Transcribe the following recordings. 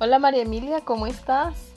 Hola María Emilia, ¿cómo estás?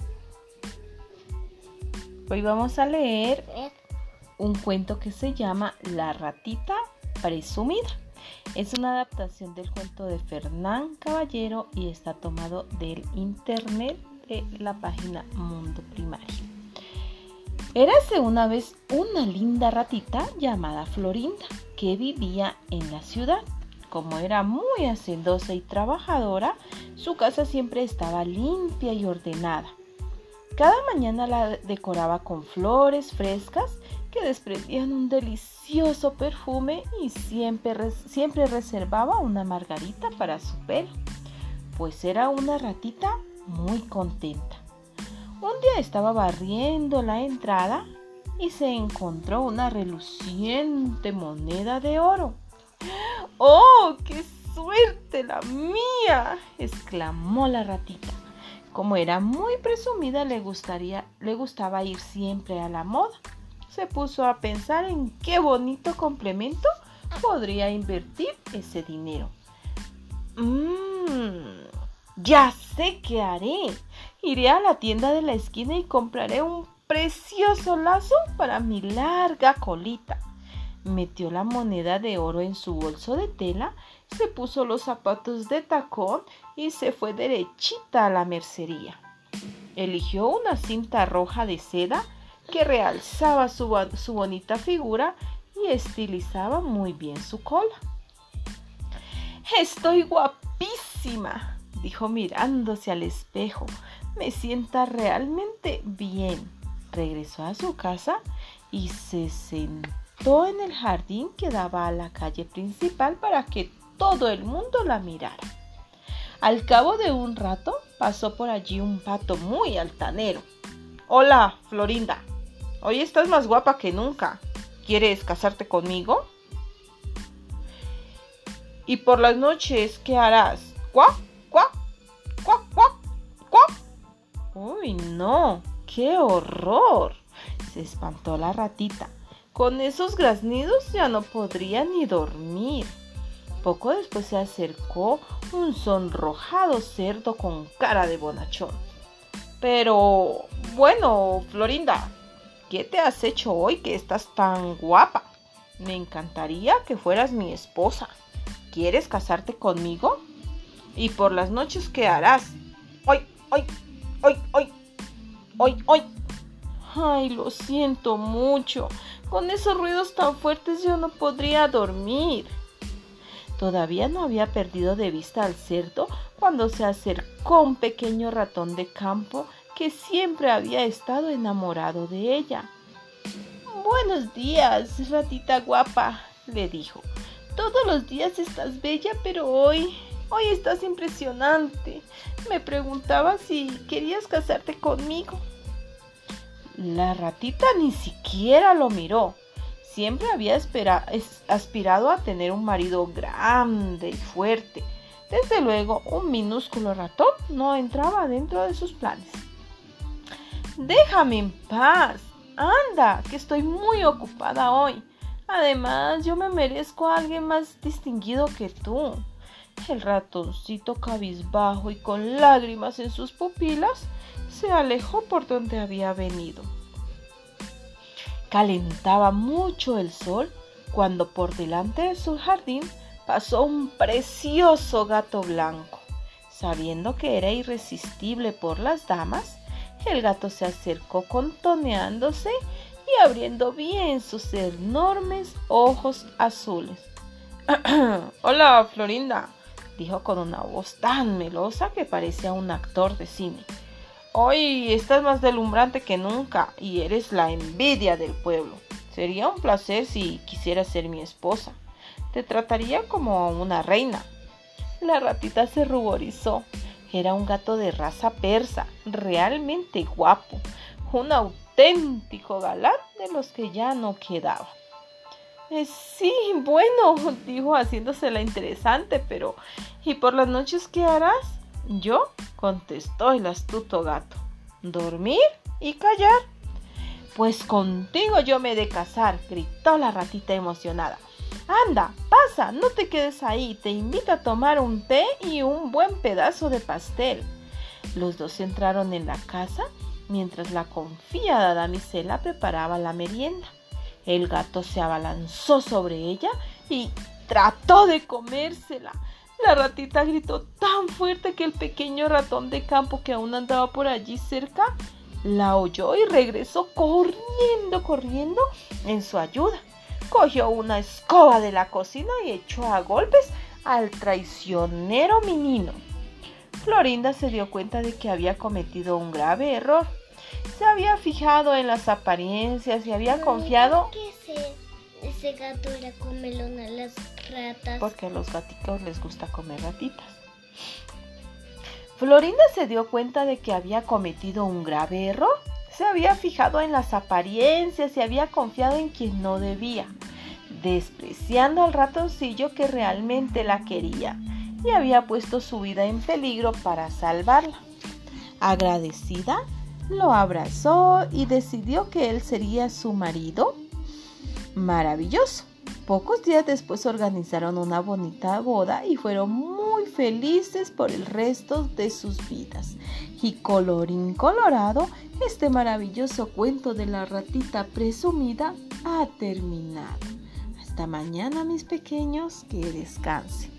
Hoy vamos a leer un cuento que se llama La ratita presumida. Es una adaptación del cuento de Fernán Caballero y está tomado del internet de la página Mundo Primario. Érase una vez una linda ratita llamada Florinda que vivía en la ciudad. Como era muy hacendosa y trabajadora, su casa siempre estaba limpia y ordenada. Cada mañana la decoraba con flores frescas que desprendían un delicioso perfume y siempre reservaba una margarita para su pelo, pues era una ratita muy contenta. Un día estaba barriendo la entrada y se encontró una reluciente moneda de oro. ¡Oh, qué suerte la mía!, exclamó la ratita. Como era muy presumida, le gustaba ir siempre a la moda. Se puso a pensar en qué bonito complemento podría invertir ese dinero. Ya sé qué haré. Iré a la tienda de la esquina y compraré un precioso lazo para mi larga colita. Metió la moneda de oro en su bolso de tela, se puso los zapatos de tacón y se fue derechita a la mercería. Eligió una cinta roja de seda que realzaba su bonita figura y estilizaba muy bien su cola. «Estoy guapísima», dijo mirándose al espejo. «Me sienta realmente bien». Regresó a su casa y se sentó en el jardín que daba a la calle principal para que todo el mundo la mirara. Al cabo de un rato pasó por allí un pato muy altanero. «Hola, Florinda, hoy estás más guapa que nunca. ¿Quieres casarte conmigo? ¿Y por las noches qué harás? ¿Cuac, cuac, cuac, cuac, cuac?» «Uy, no, qué horror», se espantó la ratita. «Con esos graznidos ya no podría ni dormir». Poco después se acercó un sonrojado cerdo con cara de bonachón. «Pero, bueno, Florinda, ¿qué te has hecho hoy que estás tan guapa? Me encantaría que fueras mi esposa. ¿Quieres casarte conmigo? ¿Y por las noches qué harás? ¡Ay, ay, ay, ay, ay, ay! Ay, lo siento mucho. Con esos ruidos tan fuertes yo no podría dormir». Todavía no había perdido de vista al cerdo cuando se acercó un pequeño ratón de campo que siempre había estado enamorado de ella. «Buenos días, ratita guapa», le dijo. «Todos los días estás bella, pero hoy estás impresionante. Me preguntaba si querías casarte conmigo». La ratita ni siquiera lo miró. Siempre había aspirado a tener un marido grande y fuerte. Desde luego, un minúsculo ratón no entraba dentro de sus planes. «Déjame en paz. Anda, que estoy muy ocupada hoy. Además, yo me merezco a alguien más distinguido que tú». El ratoncito, cabizbajo y con lágrimas en sus pupilas, se alejó por donde había venido. Calentaba mucho el sol cuando por delante de su jardín pasó un precioso gato blanco. Sabiendo que era irresistible por las damas, el gato se acercó contoneándose y abriendo bien sus enormes ojos azules. «Hola, Florinda», dijo con una voz tan melosa que parecía un actor de cine. «Hoy estás más deslumbrante que nunca y eres la envidia del pueblo. Sería un placer si quisieras ser mi esposa. Te trataría como una reina». La ratita se ruborizó. Era un gato de raza persa, realmente guapo, un auténtico galán de los que ya no quedaba. «Sí, bueno», dijo haciéndose la interesante, «pero ¿y por las noches qué harás?» «Yo», contestó el astuto gato, «dormir y callar». «Pues contigo yo me he de casar», gritó la ratita emocionada. «Anda, pasa, no te quedes ahí, te invito a tomar un té y un buen pedazo de pastel». Los dos entraron en la casa mientras la confiada damisela preparaba la merienda. El gato se abalanzó sobre ella y trató de comérsela. La ratita gritó tan fuerte que el pequeño ratón de campo, que aún andaba por allí cerca, la oyó y regresó corriendo en su ayuda. Cogió una escoba de la cocina y echó a golpes al traicionero menino. Florinda se dio cuenta de que había cometido un grave error. Se había fijado en las apariencias y había confiado... Ese gato era comelón a las ratas. Porque a los gatitos les gusta comer ratitas. Florinda se dio cuenta de que había cometido un grave error. Se había fijado en las apariencias y había confiado en quien no debía, despreciando al ratoncillo que realmente la quería y había puesto su vida en peligro para salvarla. Agradecida, lo abrazó y decidió que él sería su marido maravilloso. Pocos días después organizaron una bonita boda y fueron muy felices por el resto de sus vidas. Y colorín colorado, este maravilloso cuento de la ratita presumida ha terminado. Hasta mañana, mis pequeños, que descansen.